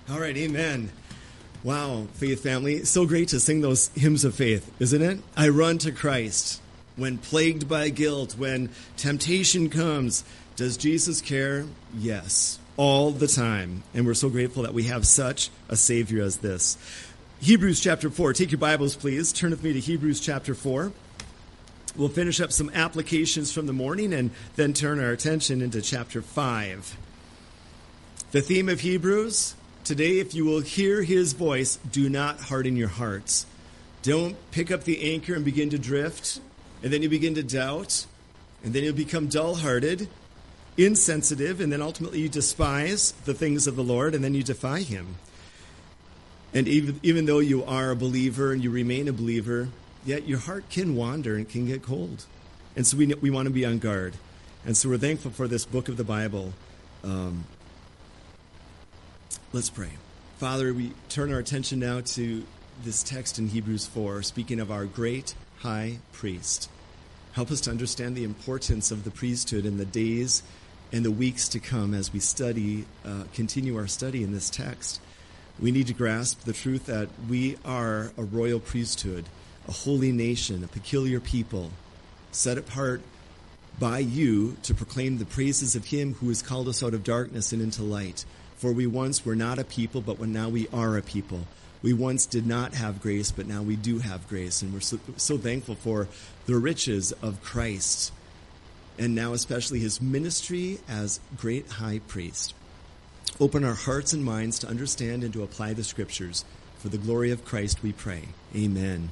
All right, amen. Wow, Faith family. So great to sing those hymns of faith, isn't it? I run to Christ when plagued by guilt, when temptation comes. Does Jesus care? Yes, all the time. And we're so grateful that we have such a Savior as this. Hebrews chapter 4. Take your Bibles, please. Turn with me to Hebrews chapter 4. We'll finish up some applications from the morning and then turn our attention into chapter 5. The theme of Hebrews today, if you will hear his voice, do not harden your hearts. Don't pick up the anchor and begin to drift, and then you begin to doubt, and then you'll become dull-hearted, insensitive, and then ultimately you despise the things of the Lord, and then you defy him. And even though you are a believer and you remain a believer, yet your heart can wander and can get cold. And so we want to be on guard. And so we're thankful for this book of the Bible. Let's pray. Father, we turn our attention now to this text in Hebrews 4, speaking of our great high priest. Help us to understand the importance of the priesthood in the days and the weeks to come as we continue our study in this text. We need to grasp the truth that we are a royal priesthood, a holy nation, a peculiar people, set apart by you to proclaim the praises of him who has called us out of darkness and into light. For we once were not a people, but now we are a people. We once did not have grace, but now we do have grace. And we're so thankful for the riches of Christ, and now especially his ministry as great high priest. Open our hearts and minds to understand and to apply the scriptures. For the glory of Christ we pray. Amen.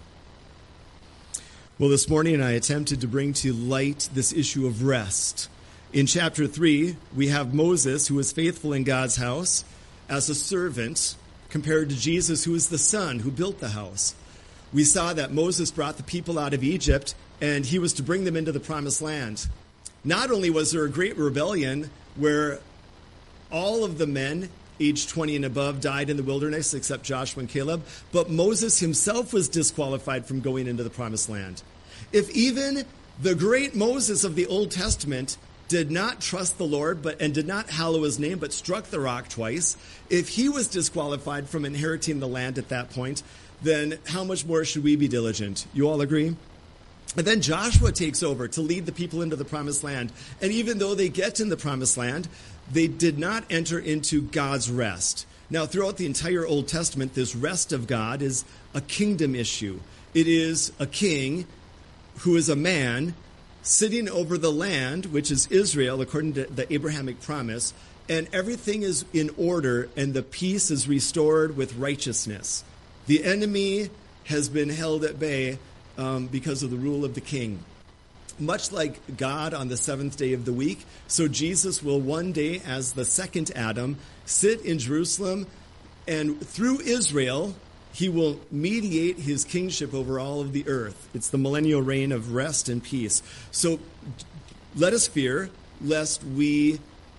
Well, this morning I attempted to bring to light this issue of rest. In chapter 3, we have Moses, who was faithful in God's house as a servant, compared to Jesus, who is the son who built the house. We saw that Moses brought the people out of Egypt, and he was to bring them into the promised land. Not only was there a great rebellion where all of the men aged 20 and above died in the wilderness except Joshua and Caleb, but Moses himself was disqualified from going into the promised land. If even the great Moses of the Old Testament did not trust the Lord and did not hallow his name, but struck the rock twice, if he was disqualified from inheriting the land at that point, then how much more should we be diligent? You all agree? And then Joshua takes over to lead the people into the promised land. And even though they get in the promised land, they did not enter into God's rest. Now, throughout the entire Old Testament, this rest of God is a kingdom issue. It is a king who is a man sitting over the land, which is Israel, according to the Abrahamic promise, and everything is in order, and the peace is restored with righteousness. The enemy has been held at bay because of the rule of the king. Much like God on the seventh day of the week, so Jesus will one day, as the second Adam, sit in Jerusalem, and through Israel, he will mediate his kingship over all of the earth. It's the millennial reign of rest and peace. So let us fear lest we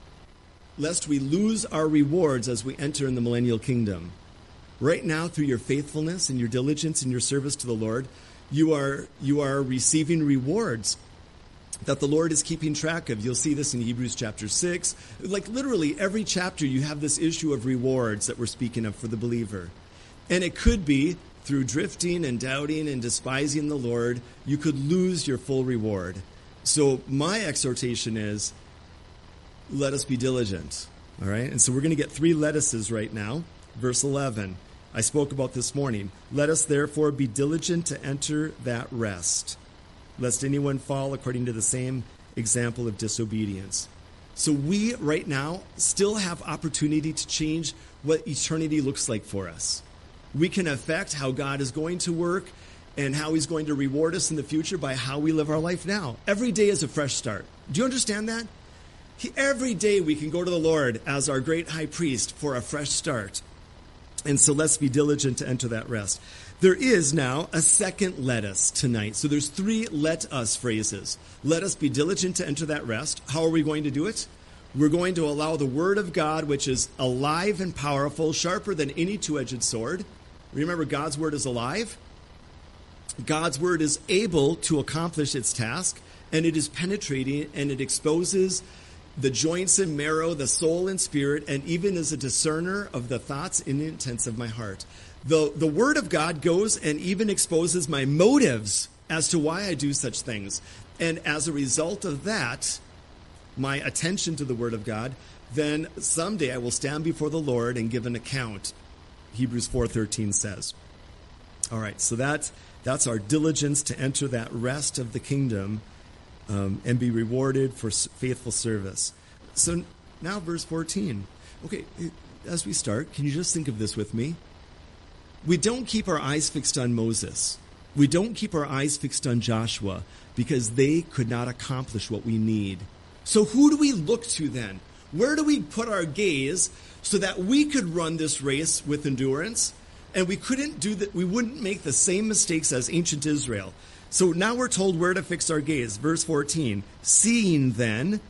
lose our rewards as we enter in the millennial kingdom. Right now, through your faithfulness and your diligence and your service to the Lord, you are receiving rewards that the Lord is keeping track of. You'll see this in Hebrews chapter 6. Like literally every chapter, you have this issue of rewards that we're speaking of for the believer. And it could be through drifting and doubting and despising the Lord, you could lose your full reward. So my exhortation is, let us be diligent. All right? And so we're going to get 3 lettuces right now. Verse 11. I spoke about this morning. Let us therefore be diligent to enter that rest, lest anyone fall according to the same example of disobedience. So we right now still have opportunity to change what eternity looks like for us. We can affect how God is going to work and how he's going to reward us in the future by how we live our life now. Every day is a fresh start. Do you understand that? Every day we can go to the Lord as our great high priest for a fresh start. And so let's be diligent to enter that rest. There is now a second let us tonight. So there's 3 let us phrases. Let us be diligent to enter that rest. How are we going to do it? We're going to allow the word of God, which is alive and powerful, sharper than any two-edged sword. Remember, God's word is alive. God's word is able to accomplish its task, and it is penetrating, and it exposes the joints and marrow, the soul and spirit, and even is a discerner of the thoughts and intents of my heart. The word of God goes and even exposes my motives as to why I do such things. And as a result of that, my attention to the word of God, then someday I will stand before the Lord and give an account, Hebrews 4:13 says. All right, so that's our diligence to enter that rest of the kingdom and be rewarded for faithful service. So now verse 14. Okay, as we start, can you just think of this with me? We don't keep our eyes fixed on Moses. We don't keep our eyes fixed on Joshua because they could not accomplish what we need. So who do we look to then? Where do we put our gaze so that we could run this race with endurance and we couldn't do that? We wouldn't make the same mistakes as ancient Israel. So now we're told where to fix our gaze. Verse 14, seeing then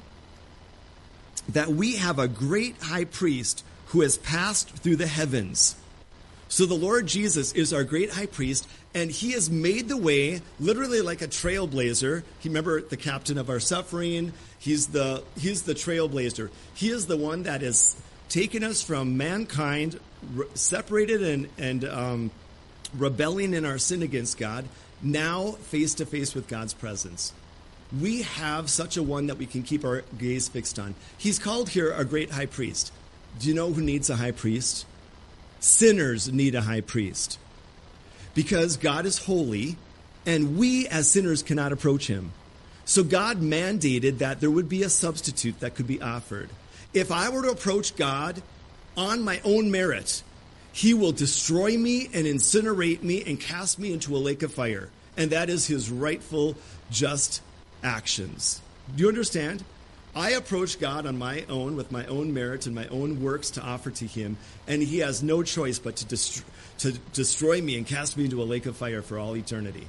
that we have a great high priest who has passed through the heavens. So the Lord Jesus is our great high priest, and he has made the way, literally like a trailblazer. Remember the captain of our suffering. He's the trailblazer. He is the one that has taken us from mankind, separated and rebelling in our sin against God, now face to face with God's presence. We have such a one that we can keep our gaze fixed on. He's called here a great high priest. Do you know who needs a high priest? Sinners need a high priest. Because God is holy, and we as sinners cannot approach him. So God mandated that there would be a substitute that could be offered. If I were to approach God on my own merit, he will destroy me and incinerate me and cast me into a lake of fire. And that is his rightful, just actions. Do you understand? I approach God on my own with my own merit and my own works to offer to him, and he has no choice but to destroy me and cast me into a lake of fire for all eternity.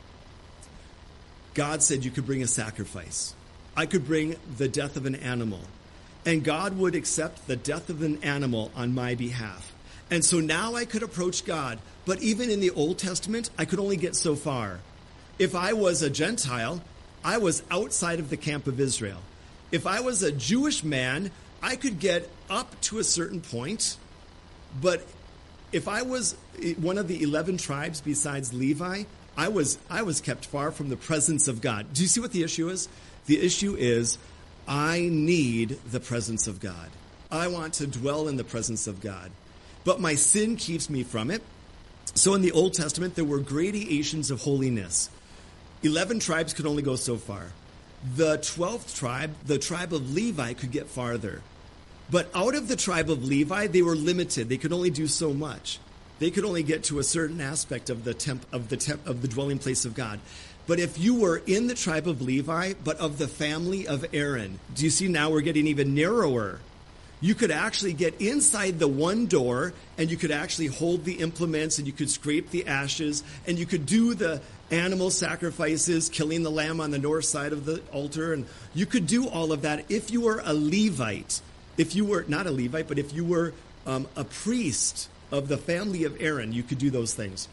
God said you could bring a sacrifice. I could bring the death of an animal, and God would accept the death of an animal on my behalf. And so now I could approach God, but even in the Old Testament, I could only get so far. If I was a Gentile, I was outside of the camp of Israel. If I was a Jewish man, I could get up to a certain point, but if I was one of the 11 tribes besides Levi, I was kept far from the presence of God. Do you see what the issue is? The issue is I need the presence of God. I want to dwell in the presence of God, but my sin keeps me from it. So in the Old Testament, there were gradations of holiness. 11 tribes could only go so far. The 12th tribe, the tribe of Levi, could get farther. But out of the tribe of Levi, they were limited. They could only do so much. They could only get to a certain aspect of the dwelling place of God. But if you were in the tribe of Levi, but of the family of Aaron, do you see now we're getting even narrower? You could actually get inside the one door, and you could actually hold the implements, and you could scrape the ashes, and you could do the animal sacrifices, killing the lamb on the north side of the altar, and you could do all of that if you were a Levite. If you were not a Levite, but if you were a priest of the family of Aaron, you could do those things.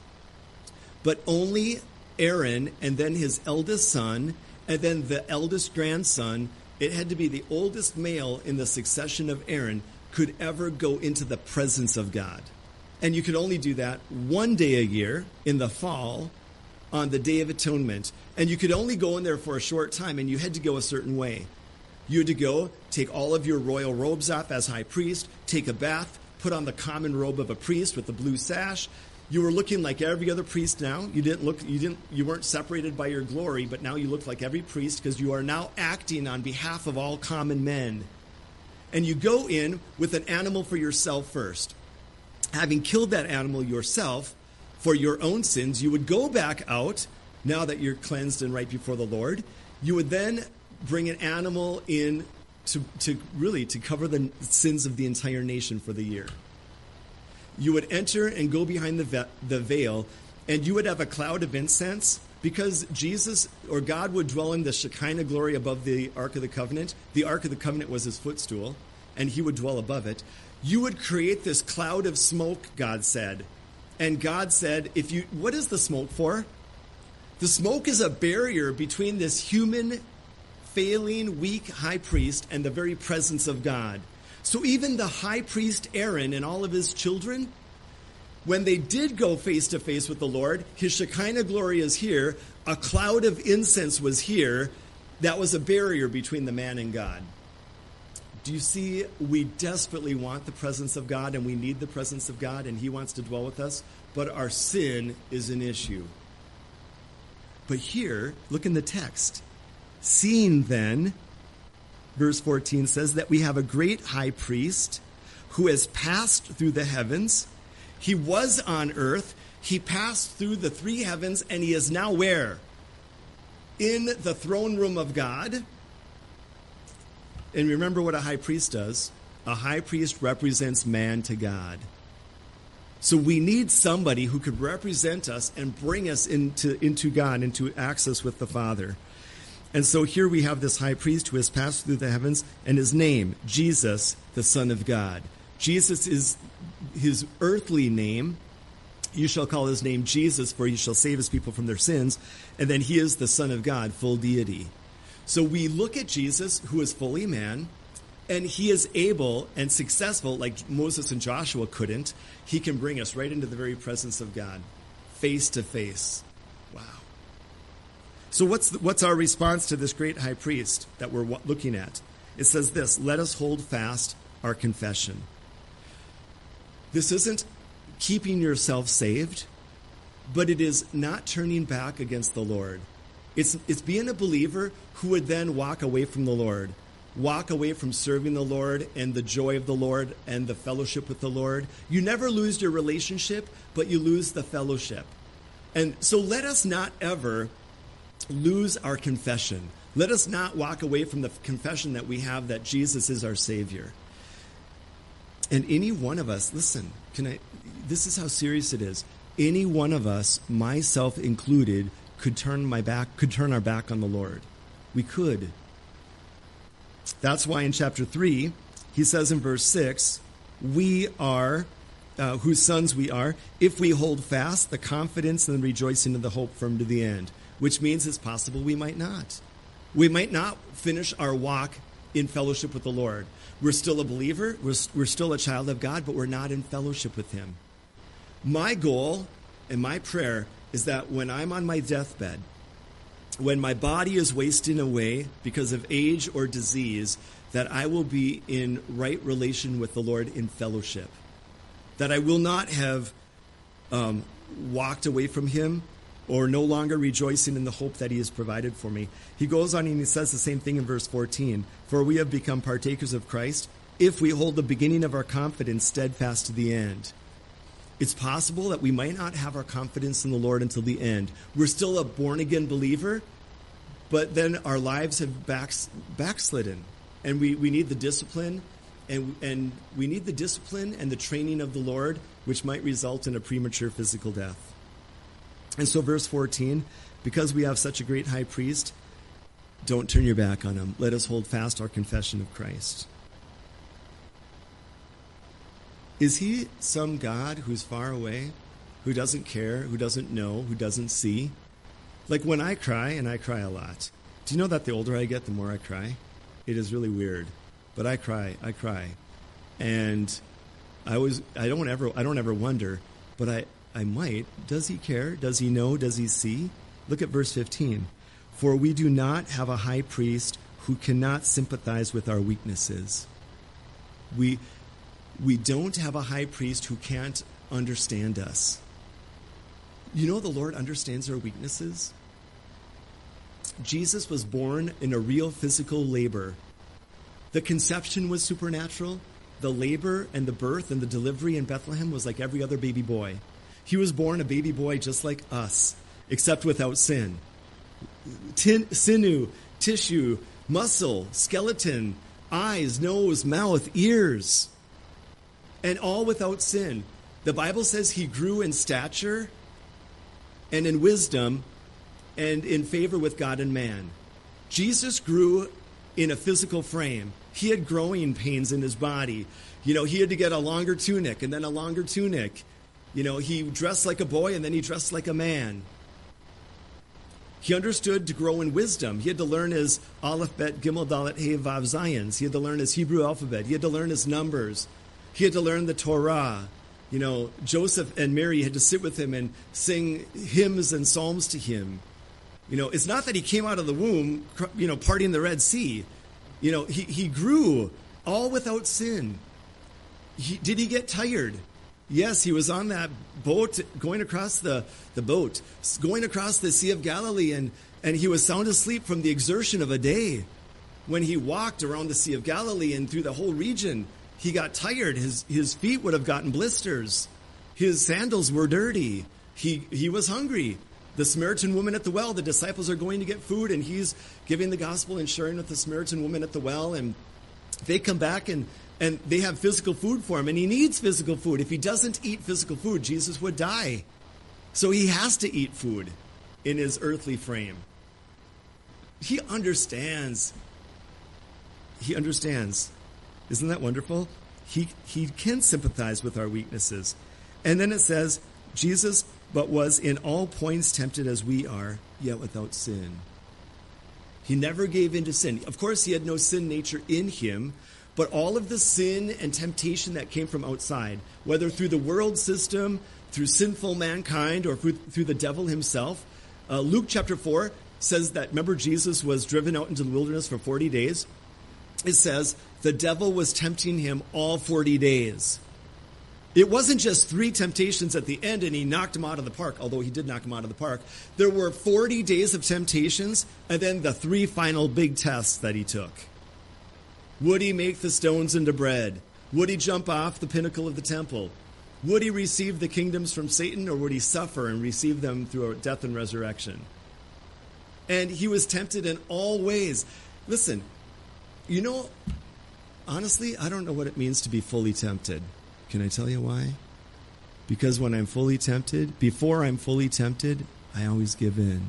But only Aaron, and then his eldest son, and then the eldest grandson, it had to be the oldest male in the succession of Aaron, could ever go into the presence of God. And you could only do that one day a year in the fall on the Day of Atonement. And you could only go in there for a short time, and you had to go a certain way. You had to go, take all of your royal robes off as high priest, take a bath, put on the common robe of a priest with the blue sash. You were looking like every other priest now. You weren't separated by your glory, but now you look like every priest because you are now acting on behalf of all common men. And you go in with an animal for yourself first. Having killed that animal yourself for your own sins, you would go back out, now that you're cleansed and right before the Lord. You would then bring an animal in to cover the sins of the entire nation for the year. You would enter and go behind the veil, and you would have a cloud of incense, because Jesus or God would dwell in the Shekinah glory above the Ark of the Covenant. The Ark of the Covenant was his footstool, and he would dwell above it. You would create this cloud of smoke, God said. And God said, what is the smoke for? The smoke is a barrier between this human failing, weak high priest and the very presence of God. So even the high priest Aaron and all of his children, when they did go face to face with the Lord, his Shekinah glory is here. A cloud of incense was here. That was a barrier between the man and God. Do you see, we desperately want the presence of God, and we need the presence of God, and he wants to dwell with us, but our sin is an issue. But here, look in the text. Seeing then, verse 14 says that we have a great high priest who has passed through the heavens. He was on earth. He passed through the three heavens, and he is now where? In the throne room of God. And remember what a high priest does. A high priest represents man to God. So we need somebody who could represent us and bring us into God, into access with the Father. And so here we have this high priest who has passed through the heavens, and his name, Jesus, the Son of God. Jesus is his earthly name. You shall call his name Jesus, for he shall save his people from their sins. And then he is the Son of God, full deity. So we look at Jesus, who is fully man, and he is able and successful, like Moses and Joshua couldn't. He can bring us right into the very presence of God, face to face. Wow. So what's our response to this great high priest that we're looking at? It says this: let us hold fast our confession. This isn't keeping yourself saved, but it is not turning back against the Lord. It's being a believer who would then walk away from the Lord, walk away from serving the Lord and the joy of the Lord and the fellowship with the Lord. You never lose your relationship, but you lose the fellowship. And so let us not ever lose our confession. Let us not walk away from the confession that we have that Jesus is our Savior. And any one of us, listen, this is how serious it is. Any one of us, myself included, could turn our back on the Lord. We could. That's why in chapter 3, he says in verse 6, we are, whose sons we are, if we hold fast the confidence and the rejoicing of the hope firm to the end. Which means it's possible we might not. We might not finish our walk in fellowship with the Lord. We're still a believer, we're still a child of God, but we're not in fellowship with him. My goal and my prayer is that when I'm on my deathbed, when my body is wasting away because of age or disease, that I will be in right relation with the Lord in fellowship. That I will not have walked away from him or no longer rejoicing in the hope that he has provided for me. He goes on and he says the same thing in verse 14. For we have become partakers of Christ if we hold the beginning of our confidence steadfast to the end. It's possible that we might not have our confidence in the Lord until the end. We're still a born-again believer, but then our lives have backslidden. And we need the discipline, and we need the discipline and the training of the Lord, which might result in a premature physical death. And so verse 14, because we have such a great high priest, don't turn your back on him. Let us hold fast our confession of Christ. Is he some God who's far away, who doesn't care, who doesn't know, who doesn't see? Like when I cry, and I cry a lot. Do you know that the older I get, the more I cry? It is really weird. But I cry. And I don't ever wonder, but I might. Does he care? Does he know? Does he see? Look at verse 15. For we do not have a high priest who cannot sympathize with our weaknesses. We don't have a high priest who can't understand us. You know the Lord understands our weaknesses? Jesus was born in a real physical labor. The conception was supernatural. The labor and the birth and the delivery in Bethlehem was like every other baby boy. He was born a baby boy just like us, except without sin. Sinew, tissue, muscle, skeleton, eyes, nose, mouth, ears, and all without sin. The Bible says he grew in stature and in wisdom and in favor with God and man. Jesus grew in a physical frame. He had growing pains in his body. He had to get a longer tunic and then a longer tunic. He dressed like a boy and then he dressed like a man. He understood to grow in wisdom. He had to learn his Aleph, Bet, Gimel, Dalet, He, Vav, Zayins. He had to learn his Hebrew alphabet. He had to learn his numbers. He had to learn the Torah. Joseph and Mary had to sit with him and sing hymns and psalms to him. It's not that he came out of the womb, parting the Red Sea. He grew all without sin. Did he get tired? Yes, he was on that boat going across the boat, going across the Sea of Galilee, and he was sound asleep from the exertion of a day. When he walked around the Sea of Galilee and through the whole region, he got tired. His feet would have gotten blisters. His sandals were dirty. He was hungry. The Samaritan woman at the well, the disciples are going to get food, and he's giving the gospel and sharing with the Samaritan woman at the well, and they come back and they have physical food for him, and he needs physical food. If he doesn't eat physical food, Jesus would die. So he has to eat food in his earthly frame. He understands. Isn't that wonderful? He can sympathize with our weaknesses. And then it says, Jesus, but was in all points tempted as we are, yet without sin. He never gave in to sin. Of course, he had no sin nature in him, but all of the sin and temptation that came from outside, whether through the world system, through sinful mankind, or through the devil himself. Luke chapter 4 says that, remember, Jesus was driven out into the wilderness for 40 days. It says the devil was tempting him all 40 days. It wasn't just 3 temptations at the end and he knocked him out of the park, although he did knock him out of the park. There were 40 days of temptations and then the 3 final big tests that he took. Would he make the stones into bread? Would he jump off the pinnacle of the temple? Would he receive the kingdoms from Satan, or would he suffer and receive them through death and resurrection? And he was tempted in all ways. Listen, honestly, I don't know what it means to be fully tempted. Can I tell you why? Because when I'm fully tempted, before I'm fully tempted, I always give in.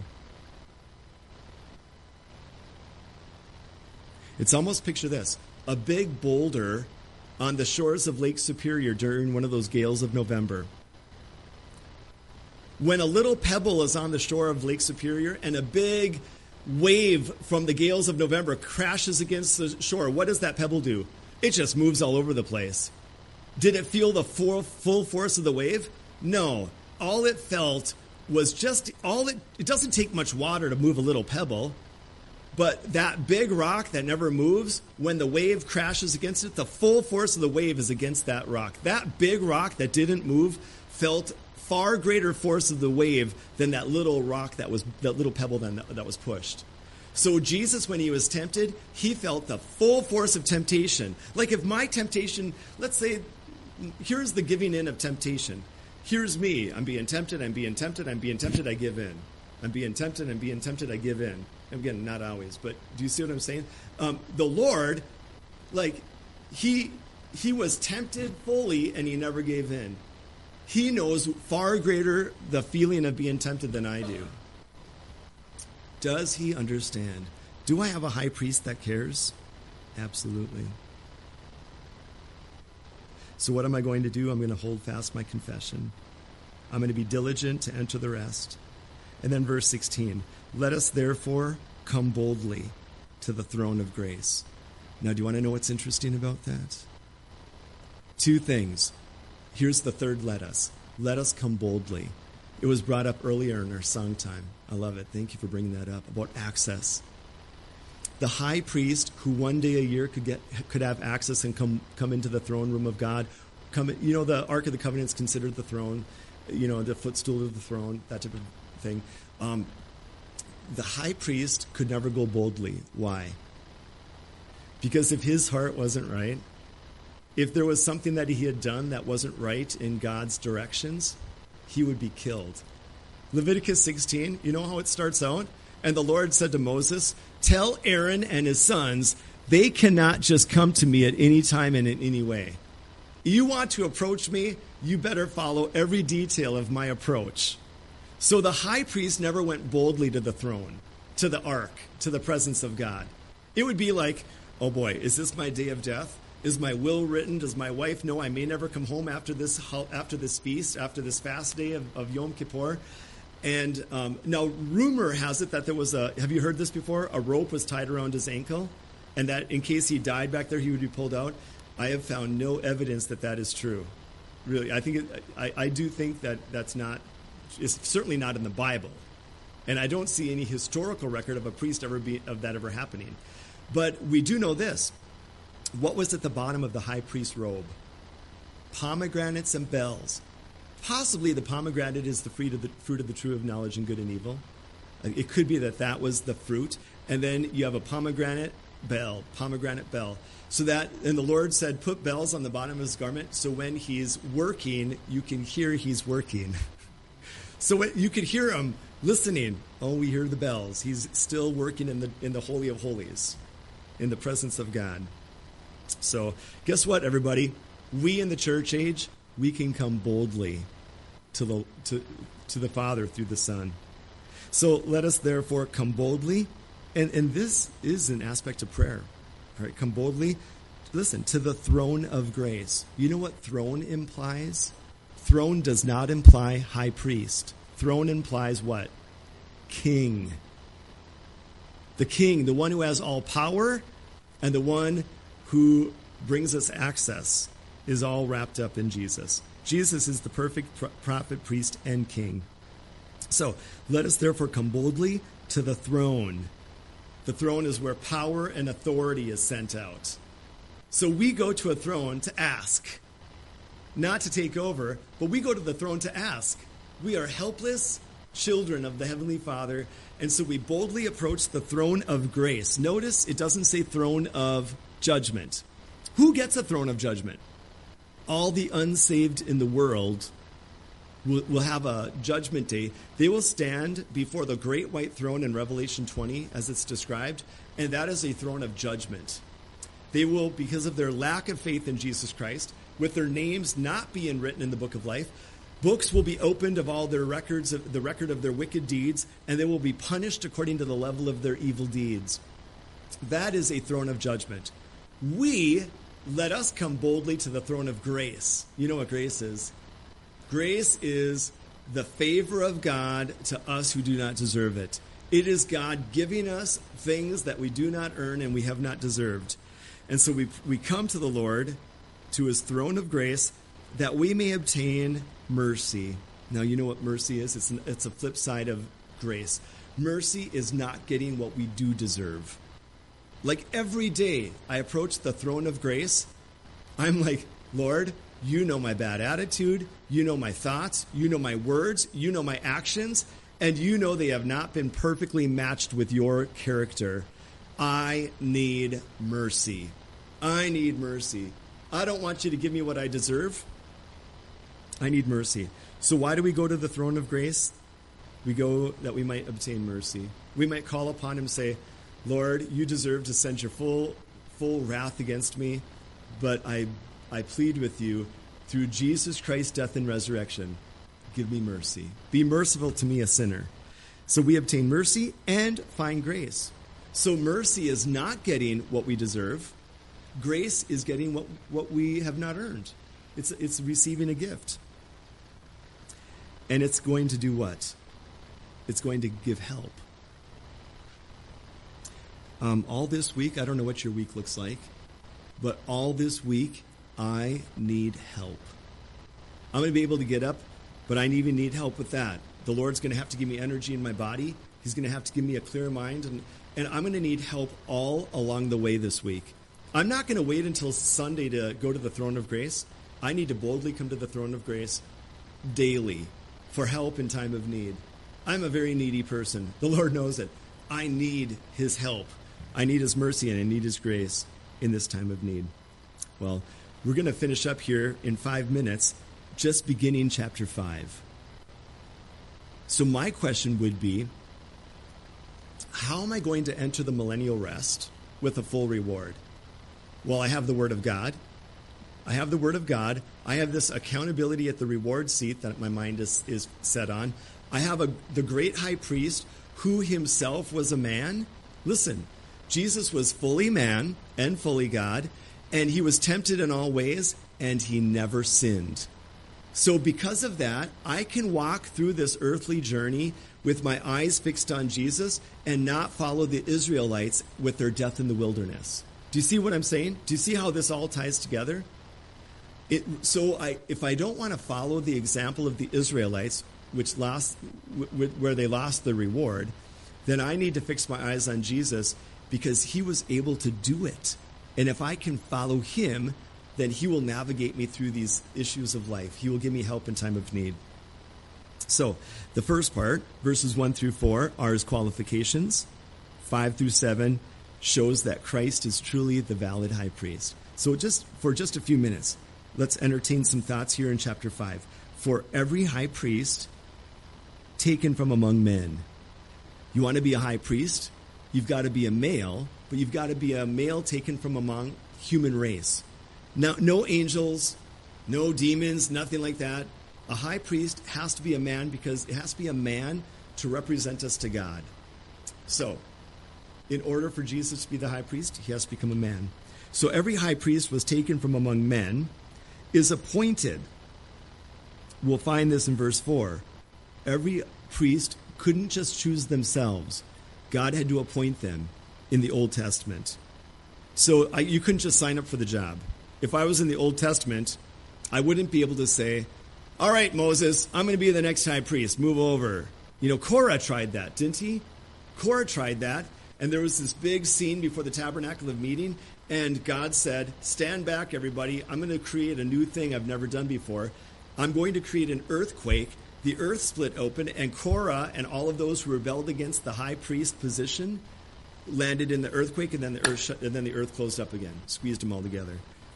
It's almost, picture this, a big boulder on the shores of Lake Superior during one of those gales of November. When a little pebble is on the shore of Lake Superior and a big wave from the gales of November crashes against the shore, what does that pebble do? It just moves all over the place. Did it feel the full force of the wave? No. All it felt was it doesn't take much water to move a little pebble. But that big rock that never moves, when the wave crashes against it, the full force of the wave is against that rock. That big rock that didn't move felt far greater force of the wave than that little rock that little pebble that was pushed. So Jesus, when he was tempted, he felt the full force of temptation. Like if my temptation, let's say, here's the giving in of temptation. Here's me. I'm being tempted, I give in. I'm being tempted, I give in. Again, not always, but do you see what I'm saying? The Lord, he was tempted fully and he never gave in. He knows far greater the feeling of being tempted than I do. Does he understand? Do I have a high priest that cares? Absolutely. So what am I going to do? I'm going to hold fast my confession. I'm going to be diligent to enter the rest. And then verse 16, let us therefore come boldly to the throne of grace. Now, do you want to know what's interesting about that? 2 things. Here's the third let us. Let us come boldly. It was brought up earlier in our song time. I love it. Thank you for bringing that up, about access. The high priest, who one day a year could have access and come into the throne room of God. The Ark of the Covenant is considered the throne, the footstool of the throne, that type of thing. The high priest could never go boldly. Why? Because if his heart wasn't right, if there was something that he had done that wasn't right in God's directions, he would be killed. Leviticus 16, you know how it starts out? And the Lord said to Moses, tell Aaron and his sons, they cannot just come to me at any time and in any way. You want to approach me, you better follow every detail of my approach. So the high priest never went boldly to the throne, to the ark, to the presence of God. It would be like, oh boy, is this my day of death? Is my will written? Does my wife know I may never come home after this feast, after this fast day of Yom Kippur? And now rumor has it that there was have you heard this before? A rope was tied around his ankle, and that in case he died back there, he would be pulled out. I have found no evidence that that is true. Really, I do think that it's certainly not in the Bible. And I don't see any historical record of a priest of that ever happening. But we do know this. What was at the bottom of the high priest's robe? Pomegranates and bells. Possibly the pomegranate is the fruit of the tree of knowledge and good and evil. It could be that was the fruit. And then you have a pomegranate bell. So that, and the Lord said, put bells on the bottom of his garment, so when he's working, you can hear he's working. So you could hear him listening. Oh, we hear the bells. He's still working in the Holy of Holies, in the presence of God. So guess what, everybody? We in the church age, we can come boldly to the Father through the Son. So let us therefore come boldly, and this is an aspect of prayer. All right, come boldly, listen, to the throne of grace. You know what throne implies? Throne does not imply high priest. Throne implies what? King. The king, the one who has all power, and the one who brings us access, is all wrapped up in Jesus. Jesus is the perfect prophet, priest, and king. So let us therefore come boldly to the throne. The throne is where power and authority is sent out. So we go to a throne to ask, not to take over, but we go to the throne to ask. We are helpless children of the Heavenly Father, and so we boldly approach the throne of grace. Notice it doesn't say throne of judgment. Who gets a throne of judgment? All the unsaved in the world will have a judgment day. They will stand before the great white throne in Revelation 20, as it's described, and that is a throne of judgment. They will, because of their lack of faith in Jesus Christ, with their names not being written in the book of life, books will be opened of all their records, the record of their wicked deeds, and they will be punished according to the level of their evil deeds. That is a throne of judgment. Let us come boldly to the throne of grace. You know what grace is? Grace is the favor of God to us who do not deserve it. It is God giving us things that we do not earn and we have not deserved. And so we come to the Lord, to his throne of grace, that we may obtain mercy. Now, you know what mercy is? It's a flip side of grace. Mercy is not getting what we do deserve. Like every day I approach the throne of grace, I'm like, Lord, you know my bad attitude, you know my thoughts, you know my words, you know my actions, and you know they have not been perfectly matched with your character. I need mercy. I need mercy. I don't want you to give me what I deserve. I need mercy. So why do we go to the throne of grace? We go that we might obtain mercy. We might call upon him and say, Lord, you deserve to send your full wrath against me, but I plead with you through Jesus Christ's death and resurrection, give me mercy. Be merciful to me, a sinner. So we obtain mercy and find grace. So mercy is not getting what we deserve. Grace is getting what we have not earned. It's receiving a gift. And it's going to do what? It's going to give help. All this week, I don't know what your week looks like, but all this week, I need help. I'm going to be able to get up, but I even need help with that. The Lord's going to have to give me energy in my body. He's going to have to give me a clear mind, and I'm going to need help all along the way this week. I'm not going to wait until Sunday to go to the throne of grace. I need to boldly come to the throne of grace daily for help in time of need. I'm a very needy person. The Lord knows it. I need his help. I need his mercy, and I need his grace in this time of need. Well, we're going to finish up here in 5 minutes, just beginning chapter 5. So my question would be, how am I going to enter the millennial rest with a full reward? Well, I have the Word of God. I have the Word of God. I have this accountability at the reward seat that my mind is set on. I have the great high priest who himself was a man. Listen, Jesus was fully man and fully God, and he was tempted in all ways, and he never sinned. So because of that, I can walk through this earthly journey with my eyes fixed on Jesus and not follow the Israelites with their death in the wilderness. Do you see what I'm saying? Do you see how this all ties together? If I don't want to follow the example of the Israelites, where they lost the reward, then I need to fix my eyes on Jesus because he was able to do it. And if I can follow him, then he will navigate me through these issues of life. He will give me help in time of need. So the first part, verses 1 through 4, are his qualifications. 5 through 7 shows that Christ is truly the valid high priest. So for just a few minutes, let's entertain some thoughts here in chapter 5. For every high priest taken from among men. You want to be a high priest? You've got to be a male, but you've got to be a male taken from among human race. Now, no angels, no demons, nothing like that. A high priest has to be a man because it has to be a man to represent us to God. So, in order for Jesus to be the high priest, he has to become a man. So every high priest was taken from among men, is appointed. We'll find this in verse 4. Every priest couldn't just choose themselves. God had to appoint them in the Old Testament. So you couldn't just sign up for the job. If I was in the Old Testament, I wouldn't be able to say, all right, Moses, I'm going to be the next high priest. Move over. Korah tried that, didn't he? Korah tried that. And there was this big scene before the tabernacle of meeting. And God said, stand back, everybody. I'm going to create a new thing I've never done before. I'm going to create an earthquake. The earth split open, and Korah and all of those who rebelled against the high priest position landed in the earthquake, and then the earth closed up again, squeezed them all together.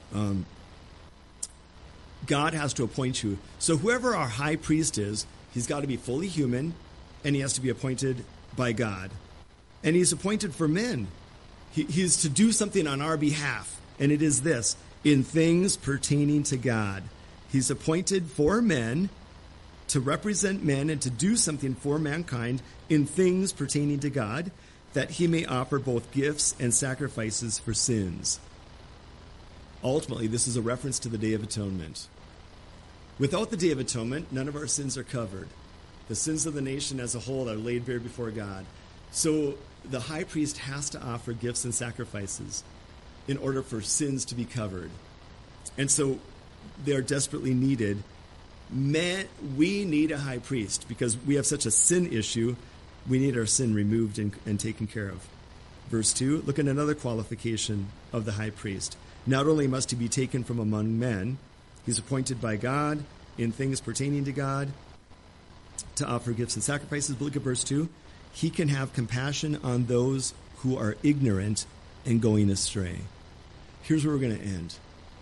God has to appoint you. So whoever our high priest is, he's got to be fully human, and he has to be appointed by God. And he's appointed for men. He's to do something on our behalf, and it is this, in things pertaining to God. He's appointed for men to represent men and to do something for mankind in things pertaining to God, that he may offer both gifts and sacrifices for sins. Ultimately, this is a reference to the Day of Atonement. Without the Day of Atonement, none of our sins are covered. The sins of the nation as a whole are laid bare before God. So the high priest has to offer gifts and sacrifices in order for sins to be covered. And so they are desperately needed. We need a high priest because we have such a sin issue. We need our sin removed and taken care of. Verse 2, look at another qualification of the high priest. Not only must he be taken from among men, he's appointed by God in things pertaining to God to offer gifts and sacrifices. But look at verse 2. He can have compassion on those who are ignorant and going astray. Here's where we're going to end.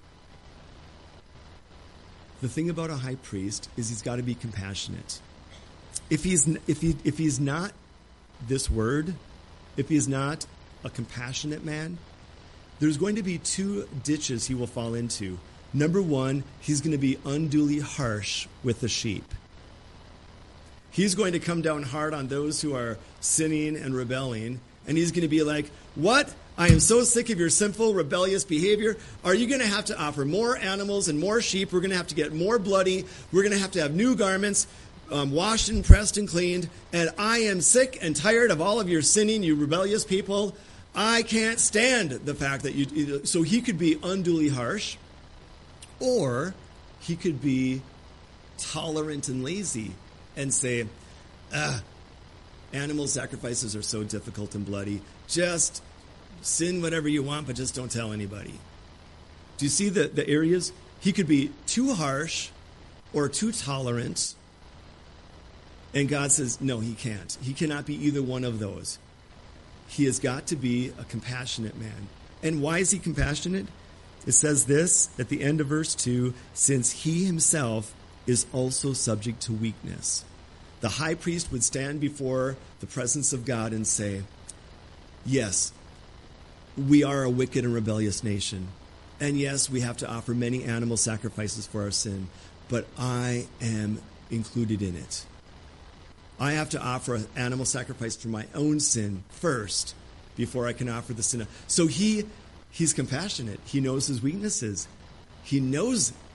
The thing about a high priest is he's got to be compassionate. If he's not this word, if he's not a compassionate man, there's going to be two ditches he will fall into. Number one, he's going to be unduly harsh with the sheep. He's going to come down hard on those who are sinning and rebelling, and he's going to be like, what? I am so sick of your sinful, rebellious behavior. Are you going to have to offer more animals and more sheep? We're going to have to get more bloody. We're going to have new garments, washed and pressed and cleaned. And I am sick and tired of all of your sinning, you rebellious people. I can't stand the fact that you... So he could be unduly harsh, or he could be tolerant and lazy and say, animal sacrifices are so difficult and bloody. Just sin whatever you want, but just don't tell anybody. Do you see the areas? He could be too harsh or too tolerant. And God says, no, he can't. He cannot be either one of those. He has got to be a compassionate man. And why is he compassionate? It says this at the end of verse 2, since he himself is also subject to weakness. The high priest would stand before the presence of God and say, yes, we are a wicked and rebellious nation. And yes, we have to offer many animal sacrifices for our sin, but I am included in it. I have to offer an animal sacrifice for my own sin first before I can offer the sin. So he's compassionate. He knows his weaknesses. He knows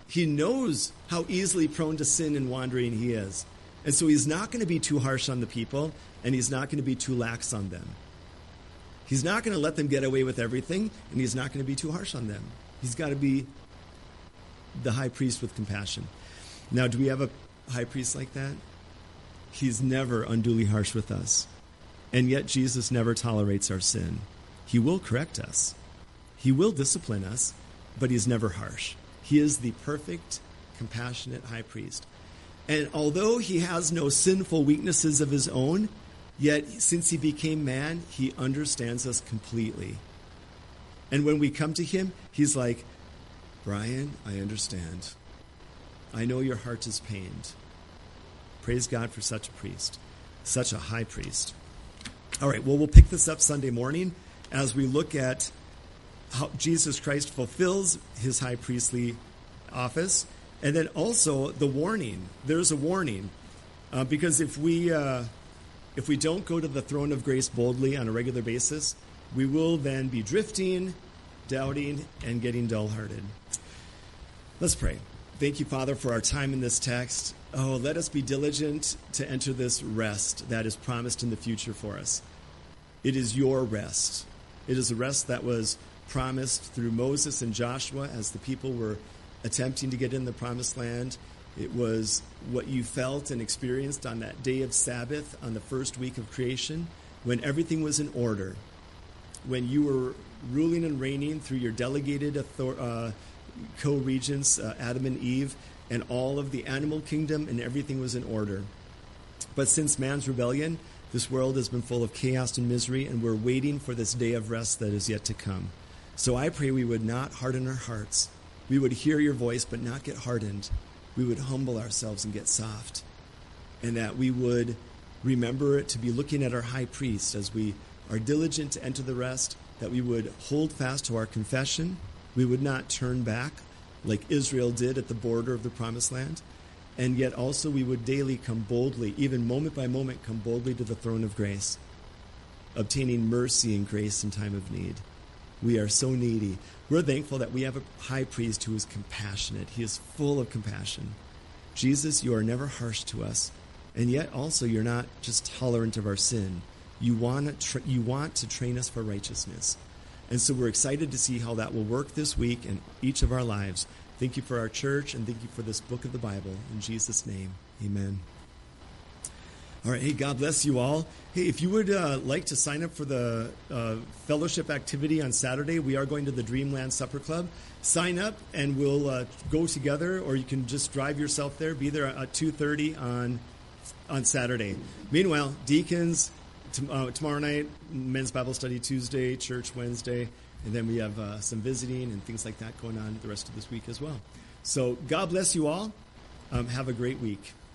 He knows how easily prone to sin and wandering he is. And so he's not going to be too harsh on the people, and he's not going to be too lax on them. He's not going to let them get away with everything, and he's not going to be too harsh on them. He's got to be the high priest with compassion. Now, do we have a high priest like that? He's never unduly harsh with us. And yet Jesus never tolerates our sin. He will correct us. He will discipline us, but he's never harsh. He is the perfect, compassionate high priest. And although he has no sinful weaknesses of his own, yet since he became man, he understands us completely. And when we come to him, he's like, Brian, I understand. I know your heart is pained. Praise God for such a priest, such a high priest. All right, well, we'll pick this up Sunday morning as we look at how Jesus Christ fulfills his high priestly office. And then also the warning. There's a warning. Because if we don't go to the throne of grace boldly on a regular basis, we will then be drifting, doubting, and getting dull-hearted. Let's pray. Thank you, Father, for our time in this text. Oh, let us be diligent to enter this rest that is promised in the future for us. It is your rest. It is a rest that was promised through Moses and Joshua as the people were attempting to get in the promised land. It was what you felt and experienced on that day of Sabbath on the first week of creation when everything was in order, when you were ruling and reigning through your delegated co-regents, Adam and Eve, and all of the animal kingdom, and everything was in order. But since man's rebellion, this world has been full of chaos and misery, and we're waiting for this day of rest that is yet to come. So I pray we would not harden our hearts. We would hear your voice, but not get hardened. We would humble ourselves and get soft. And that we would remember to be looking at our high priest as we are diligent to enter the rest, that we would hold fast to our confession. We would not turn back like Israel did at the border of the promised land. And yet also we would daily come boldly, even moment by moment, come boldly to the throne of grace, obtaining mercy and grace in time of need. We are so needy. We're thankful that we have a high priest who is compassionate. He is full of compassion. Jesus, you are never harsh to us, and yet also you're not just tolerant of our sin. You want to train us for righteousness. And so we're excited to see how that will work this week in each of our lives. Thank you for our church, and thank you for this book of the Bible. In Jesus' name, amen. All right, hey, God bless you all. Hey, if you would like to sign up for the fellowship activity on Saturday, we are going to the Dreamland Supper Club. Sign up, and we'll go together, or you can just drive yourself there. Be there at 2:30 on Saturday. Meanwhile, deacons, tomorrow night, men's Bible study Tuesday, church Wednesday, and then we have some visiting and things like that going on the rest of this week as well. So God bless you all. Have a great week.